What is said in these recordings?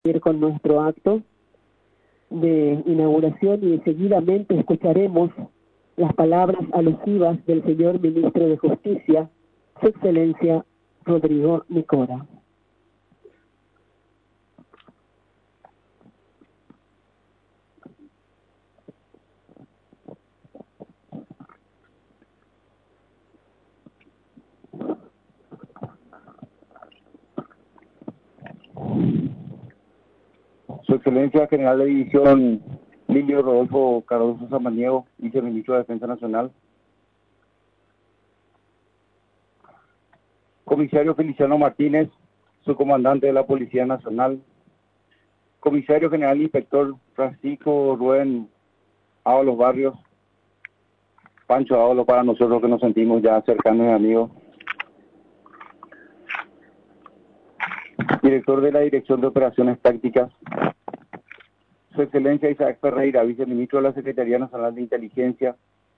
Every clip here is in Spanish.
Ir con nuestro acto de inauguración y seguidamente escucharemos las palabras alusivas del señor Ministro de Justicia, Su Excelencia Rodrigo Nicora. Su Excelencia General de División Lilio Rodolfo Cardoso Samaniego, Viceministro de Defensa Nacional. Comisario Feliciano Martínez, subcomandante de la Policía Nacional. Comisario General Inspector Francisco Rubén Ábalos Barrios. Pancho Ábalos para nosotros que nos sentimos ya cercanos y amigos. Director de la Dirección de Operaciones Tácticas. Su Excelencia Isaac Ferreira, Viceministro de la Secretaría Nacional de Inteligencia.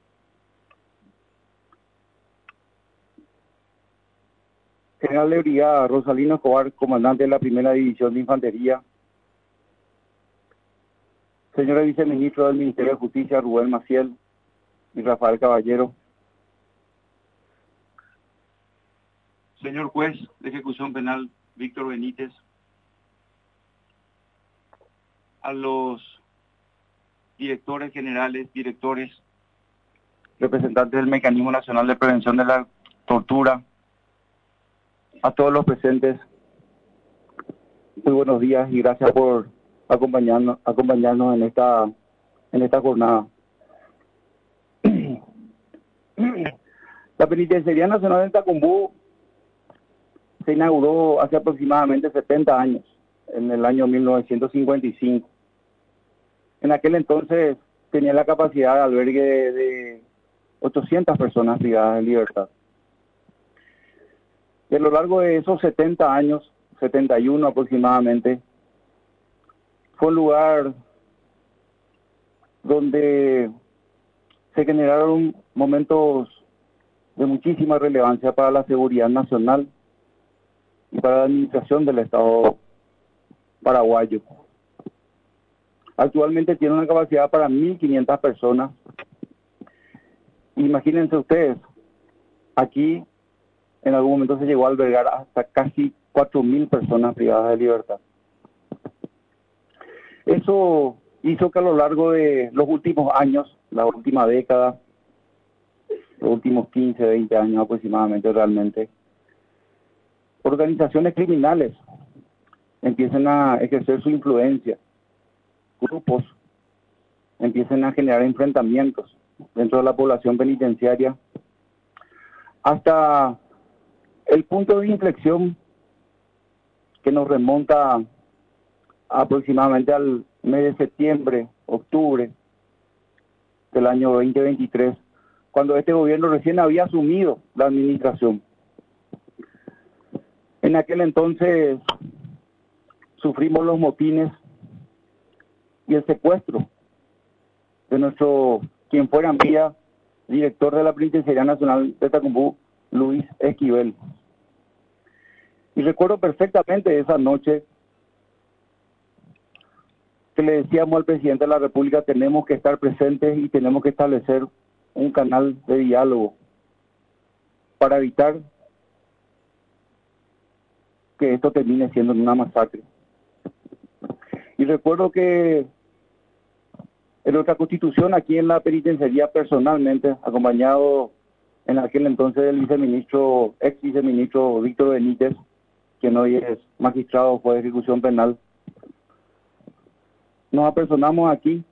General de Brigada Rosalino Escobar, comandante de la Primera División de Infantería. Señora Viceministro del Ministerio de Justicia, Rubén Maciel y Rafael Caballero. Señor Juez de Ejecución Penal, Víctor Benítez. A los directores generales, directores, representantes del Mecanismo Nacional de Prevención de la Tortura, a todos los presentes, muy buenos días y gracias por acompañarnos en esta jornada. La Penitenciaría Nacional de Tacumbú se inauguró hace aproximadamente 70 años, en el año 1955. En aquel entonces tenía la capacidad de albergue de 800 personas privadas de libertad. Y a lo largo de esos 70 años, 71 aproximadamente, fue un lugar donde se generaron momentos de muchísima relevancia para la seguridad nacional y para la administración del Estado paraguayo. Actualmente tiene una capacidad para 1.500 personas. Imagínense ustedes, aquí en algún momento se llegó a albergar hasta casi 4.000 personas privadas de libertad. Eso hizo que a lo largo de los últimos años, la última década, los últimos 15, 20 años aproximadamente realmente, organizaciones criminales empiecen a ejercer su influencia, grupos empiecen a generar enfrentamientos dentro de la población penitenciaria, hasta el punto de inflexión que nos remonta aproximadamente al mes de septiembre, octubre del año 2023, cuando este gobierno recién había asumido la administración. En aquel entonces sufrimos los motines y el secuestro de nuestro, quien fuera en vida, director de la Penitenciaría Nacional de Tacumbú, Luis Esquivel. Y recuerdo perfectamente esa noche que le decíamos al presidente de la República: tenemos que estar presentes y tenemos que establecer un canal de diálogo para evitar que esto termine siendo una masacre. Y recuerdo que en nuestra Constitución, aquí en la penitenciaría, personalmente, acompañado en aquel entonces del viceministro, ex viceministro Víctor Benítez, quien hoy es magistrado, juez de ejecución penal, nos apersonamos aquí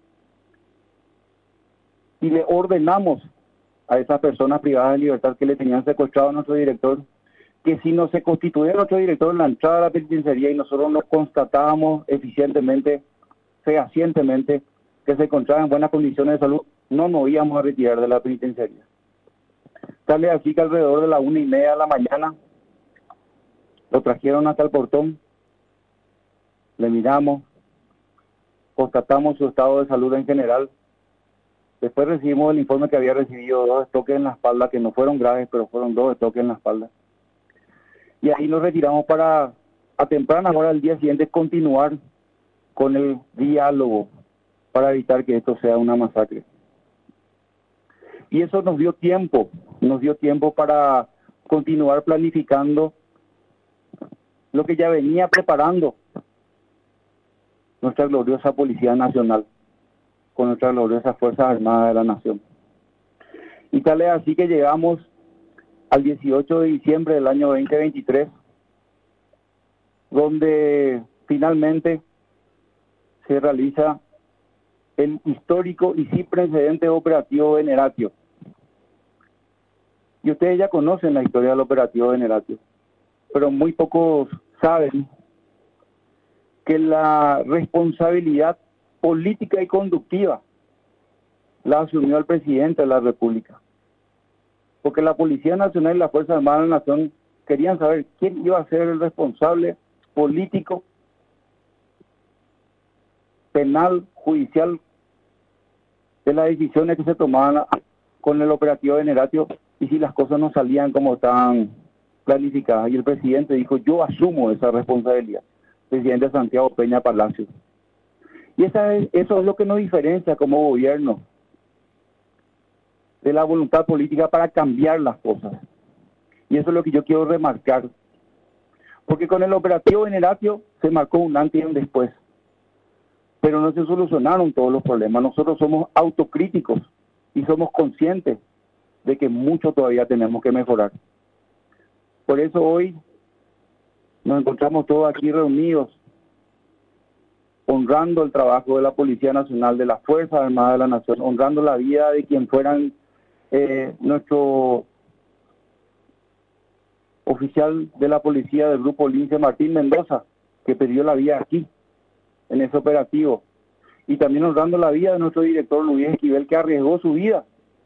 y le ordenamos a esas personas privadas de libertad que le tenían secuestrado a nuestro director, que si no se constituía nuestro director en la entrada de la penitenciaría y nosotros nos constatábamos eficientemente, fehacientemente, que se encontraba en buenas condiciones de salud, no nos íbamos a retirar de la penitenciaría. Tal es así que alrededor de la 1:30 de la mañana lo trajeron hasta el portón, le miramos, constatamos su estado de salud en general. Después recibimos el informe que había recibido 2 estoques en la espalda, que no fueron graves, pero fueron 2 estoques en la espalda. Y ahí nos retiramos para, a temprana hora del día siguiente, continuar con el diálogo para evitar que esto sea una masacre. Y eso nos dio tiempo para continuar planificando lo que ya venía preparando nuestra gloriosa Policía Nacional con nuestras gloriosas Fuerzas Armadas de la Nación. Y tal es así que llegamos al 18 de diciembre del año 2023, donde finalmente se realiza el histórico y sin precedentes operativo Veneratio. Y ustedes ya conocen la historia del operativo Veneratio, pero muy pocos saben que la responsabilidad política y conductiva la asumió el presidente de la República. Porque la Policía Nacional y la Fuerza Armada de la Nación querían saber quién iba a ser el responsable político, penal, judicial, de las decisiones que se tomaban con el operativo Veneratio y si las cosas no salían como estaban planificadas. Y el presidente dijo, yo asumo esa responsabilidad. Presidente Santiago Peña Palacios. Y eso es lo que nos diferencia como gobierno de la voluntad política para cambiar las cosas. Y eso es lo que yo quiero remarcar. Porque con el operativo Veneratio se marcó un antes y un después. Pero no se solucionaron todos los problemas. Nosotros somos autocríticos y somos conscientes de que mucho todavía tenemos que mejorar. Por eso hoy nos encontramos todos aquí reunidos, honrando el trabajo de la Policía Nacional, de las Fuerzas Armadas de la Nación, honrando la vida de quien fueran nuestro oficial de la policía del Grupo Lince, Martín Mendoza, que perdió la vida aquí, en ese operativo. Y también honrando la vida de nuestro director Luis Esquivel, que arriesgó su vida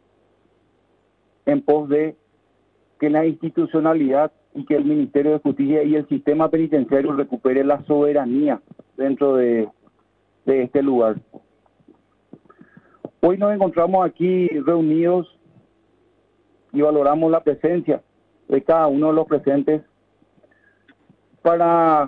en pos de que la institucionalidad y que el Ministerio de Justicia y el sistema penitenciario recupere la soberanía dentro de este lugar. Hoy nos encontramos aquí reunidos y valoramos la presencia de cada uno de los presentes para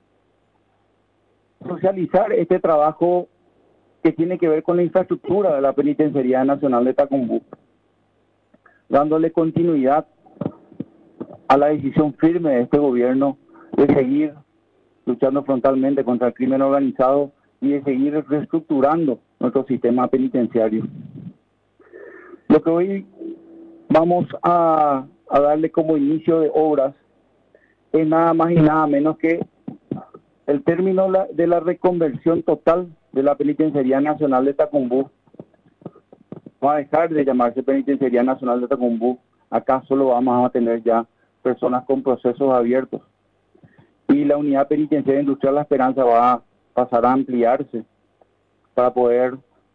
socializar este trabajo que tiene que ver con la infraestructura de la Penitenciaría Nacional de Tacumbú, dándole continuidad a la decisión firme de este gobierno de seguir luchando frontalmente contra el crimen organizado y de seguir reestructurando nuestro sistema penitenciario. Lo que hoy vamos a darle como inicio de obras es nada más y nada menos que el término de la reconversión total de la Penitenciaría Nacional de Tacumbú. Va a dejar de llamarse Penitenciaría Nacional de Tacumbú. Acá solo vamos a tener ya personas con procesos abiertos. Y la unidad penitenciaria industrial La Esperanza va a pasar a ampliarse para poder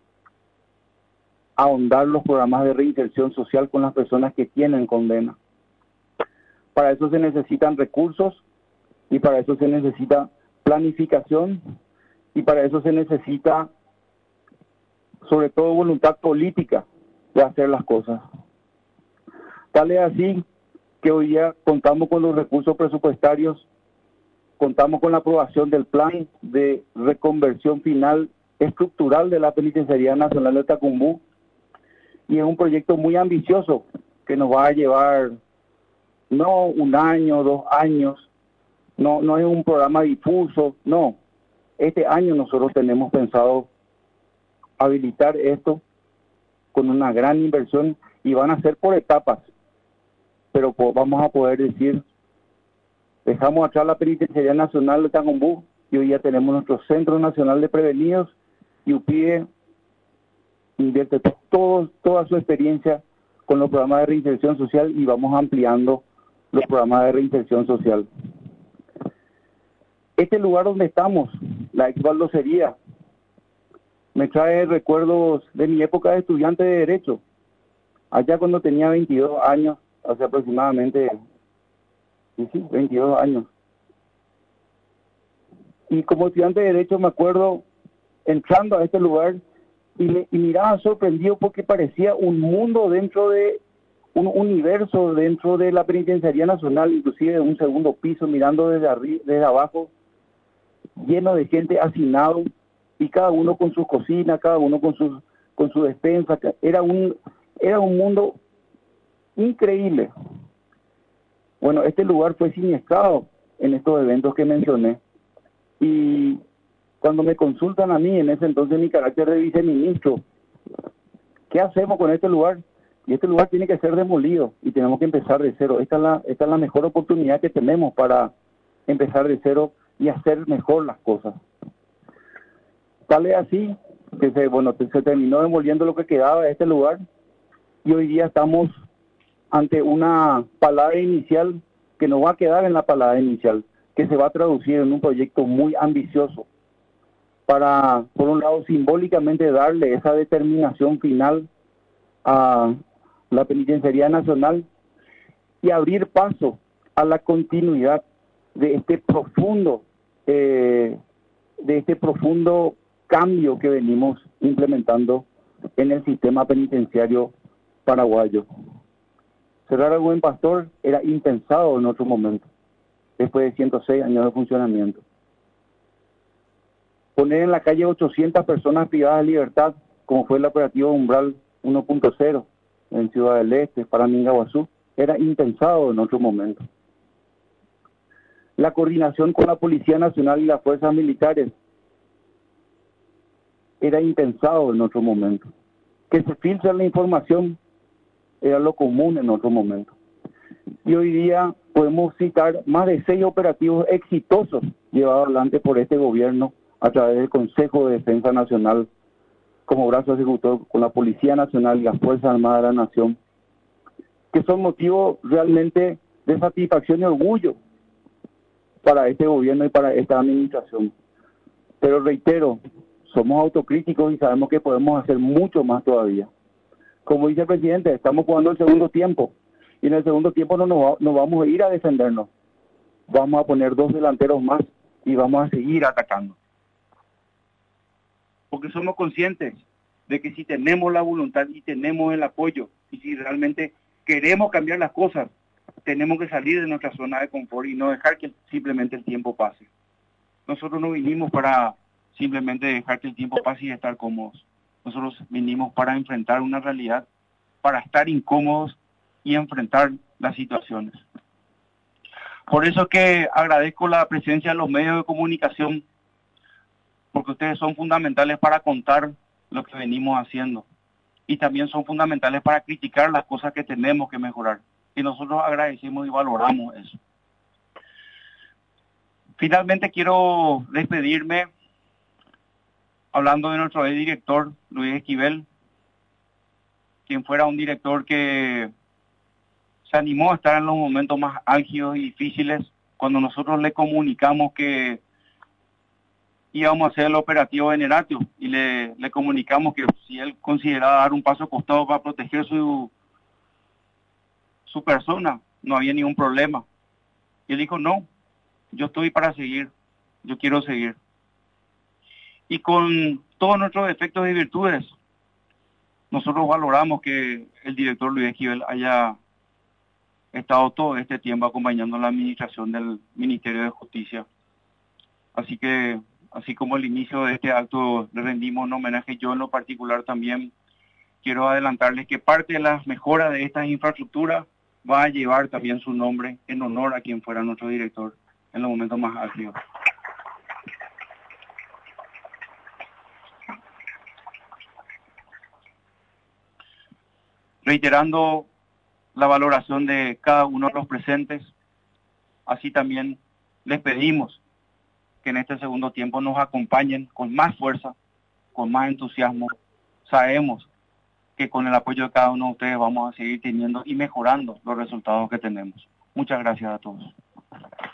ahondar los programas de reinserción social con las personas que tienen condena. Para eso se necesitan recursos y para eso se necesita planificación y para eso se necesita sobre todo voluntad política de hacer las cosas. Tal es así que hoy día contamos con los recursos presupuestarios, contamos con la aprobación del plan de reconversión final estructural de la Penitenciaría Nacional de Tacumbú, y es un proyecto muy ambicioso que nos va a llevar no 1 año, 2 años, no es un programa difuso, no. Este año nosotros tenemos pensado habilitar esto con una gran inversión y van a ser por etapas, pero vamos a poder decir, dejamos atrás la Penitenciaría Nacional de Tacumbú y hoy ya tenemos nuestro Centro Nacional de Prevenidos y UPIE invierte toda su experiencia con los programas de reinserción social y vamos ampliando los programas de reinserción social. Este lugar donde estamos, la ex baldosería, me trae recuerdos de mi época de estudiante de Derecho. Allá cuando tenía 22 años, hace aproximadamente 22 años. Y como estudiante de Derecho me acuerdo entrando a este lugar y miraba sorprendido porque parecía un mundo dentro de un universo dentro de la Penitenciaría Nacional, inclusive de un segundo piso, mirando desde abajo, lleno de gente hacinado, y cada uno con su cocina, cada uno con su despensa. Era un mundo increíble. Bueno, este lugar fue siniestrado en estos eventos que mencioné. Y cuando me consultan a mí, en ese entonces mi carácter de viceministro, ¿qué hacemos con este lugar? Y este lugar tiene que ser demolido y tenemos que empezar de cero. Esta es la mejor oportunidad que tenemos para empezar de cero y hacer mejor las cosas. Tal es así que se terminó demoliendo lo que quedaba de este lugar, y hoy día estamos ante una palabra inicial que no va a quedar en la palabra inicial, que se va a traducir en un proyecto muy ambicioso para, por un lado, simbólicamente darle esa determinación final a la Penitenciaría Nacional y abrir paso a la continuidad de este profundo cambio que venimos implementando en el sistema penitenciario paraguayo. Cerrar al Buen Pastor era impensado en otro momento, después de 106 años de funcionamiento. Poner en la calle 800 personas privadas de libertad, como fue el operativo Umbral 1.0 en Ciudad del Este, para Mingaguazú, era impensado en otro momento. La coordinación con la Policía Nacional y las fuerzas militares era impensado en otro momento. Que se filtre la información era lo común en otro momento. Y hoy día podemos citar más de 6 operativos exitosos llevados adelante por este gobierno a través del Consejo de Defensa Nacional como brazo ejecutor con la Policía Nacional y las Fuerzas Armadas de la Nación, que son motivos realmente de satisfacción y orgullo para este gobierno y para esta administración. Pero reitero, somos autocríticos y sabemos que podemos hacer mucho más todavía. Como dice el presidente, estamos jugando el segundo tiempo, y en el segundo tiempo no vamos a ir a defendernos. Vamos a poner 2 delanteros más y vamos a seguir atacando. Porque somos conscientes de que si tenemos la voluntad y tenemos el apoyo, y si realmente queremos cambiar las cosas, tenemos que salir de nuestra zona de confort y no dejar que simplemente el tiempo pase. Nosotros no vinimos para simplemente dejar que el tiempo pase y estar cómodos. Nosotros vinimos para enfrentar una realidad, para estar incómodos y enfrentar las situaciones. Por eso es que agradezco la presencia de los medios de comunicación, porque ustedes son fundamentales para contar lo que venimos haciendo y también son fundamentales para criticar las cosas que tenemos que mejorar. Y nosotros agradecemos y valoramos eso. Finalmente quiero despedirme hablando de nuestro director, Luis Esquivel, quien fuera un director que se animó a estar en los momentos más álgidos y difíciles, cuando nosotros le comunicamos que íbamos a hacer el operativo Veneratio y le comunicamos que si él consideraba dar un paso al costado para proteger su persona, no había ningún problema. Y él dijo, no, yo estoy para seguir, yo quiero seguir. Y con todos nuestros defectos y virtudes, nosotros valoramos que el director Luis Esquivel haya estado todo este tiempo acompañando la administración del Ministerio de Justicia. Así que, así como el inicio de este acto le rendimos un homenaje, yo en lo particular también quiero adelantarles que parte de las mejoras de estas infraestructuras va a llevar también su nombre en honor a quien fuera nuestro director en los momentos más álgidos. Reiterando la valoración de cada uno de los presentes, así también les pedimos que en este segundo tiempo nos acompañen con más fuerza, con más entusiasmo. Sabemos que con el apoyo de cada uno de ustedes vamos a seguir teniendo y mejorando los resultados que tenemos. Muchas gracias a todos.